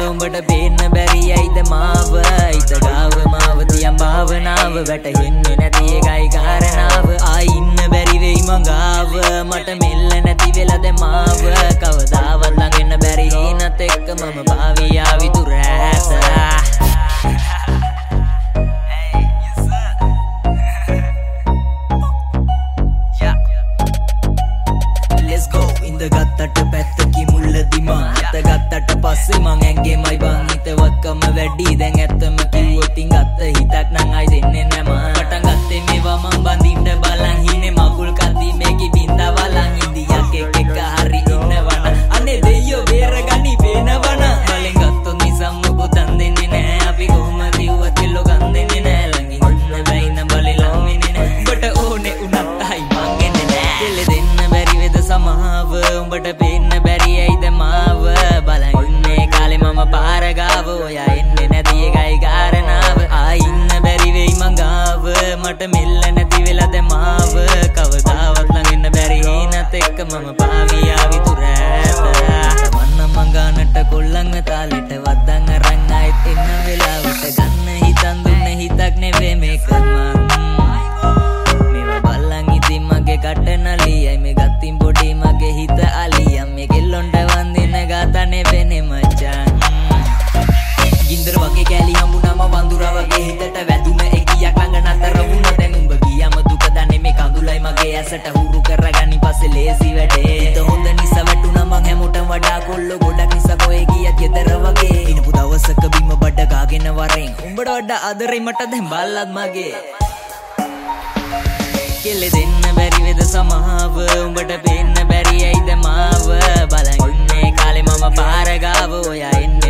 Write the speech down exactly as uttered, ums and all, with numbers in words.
උඹට පේන්න බැරි ඇයිද මාව හිත ගාව මාව තියන් භාවනාව වැටහෙන්නේ නැති එකයි කාරණාව ආයි ඉන්න බැරි වෙයි මං ගාව මට මෙල්ල නැති වෙලා දැන් මාව කවදාවත් ළඟ එන්න බැරි හිනත් එක්ක මම පාවී ආවි දුර ඈත ගත්තට පැත්තකි මුල්ලදි මං අත ගත්තට පස්සේ මං ඇංගේමයි බං හිතවත්කම වැඩි දැන් ඇත්තම කිව්වොත් ඉන් ගත්ත හිතක් නං ආයි දෙන්නේ නෑ මං පටන් ගත්තේ මේවා මං බඳින්න බලන් හිනේ මගුල් කද්දි මේකි බින්දා වලන් ඉන්දියක් එක් එක හරි ඉන්නවන අනේ දෙයියෝ බේරගනි පේනවන බලෙන් ගත්තොත් නිසම් මොකොතන් දෙන්නේ නෑ අපි කොහොමද ඉව්වත් කෙල්ලෝ ගන් දෙන්නේ නෑ ළඟින් ඉන්න බැයින බලේ ලං වෙන්නේ නෑ උඹට ඕනේ උනත් ආයි මං එන්නේ නෑ දෙල්ල දෙන්න බැරි වෙද සමාව උඹට පේන්න බැරි ඇයිද මාව බලන් ඉන්නේ කාලේ මම පාර ගාව ඔයා එන්නේ නැති එකයි කාරණාව ආයි ඉන්න බැරි වෙයි මං ගාව මට මෙල්ල නැති වෙලා දැන් මාව කවදාවත් ළඟ එන්න බැරි හිනත් එක්ක මම පාවී ආවි දුර ඈත වන්න මං ගානට කොල්ලන්ව තාලෙට වද්දන් අරන් ආයෙත් එන්න වෙලාවට ගන්න හිතන් දුන්න හිතක් නෙවෙයි මේක මං මේවා බලන් ඉතින් මගේ කට නලියයි මේ ගත්තින් පොඩි මගේ හිත අලියම් මේ කෙල්ලොන්ට වන්දින ගාතා නෙවෙනේ මචං ගින්දර වගේ කැලි හම්බුනම වඳුරා වගේ හිතට වැදුන එකියක් ළඟ නතර වුණ දැන් උඹ ගියම දුක දන්නේ මේ කඳුලයි මගේ ඇසට හුරු කරගනි පස්සේ ලේසි වැඩේ හිත හොඳ නිසා වැටුණා මං හැමෝටම වඩා කොල්ලෝ ගොඩක් නිසා කොහෙ ගියත් ගෙදර වගේ ඉනපු දවසක බිම බඩ ගාගෙන වරෙන් උඹට වඩා ආදරේ මට දැන් බල්ලත් මගේ කෙල්ලේ දෙන්න බැරි වෙද සමාව උඹට පේන්න බැරි ඇයිද මාව බලන් ඉන්නේ කාලේ මම පාර ගාව ඔයා එන්න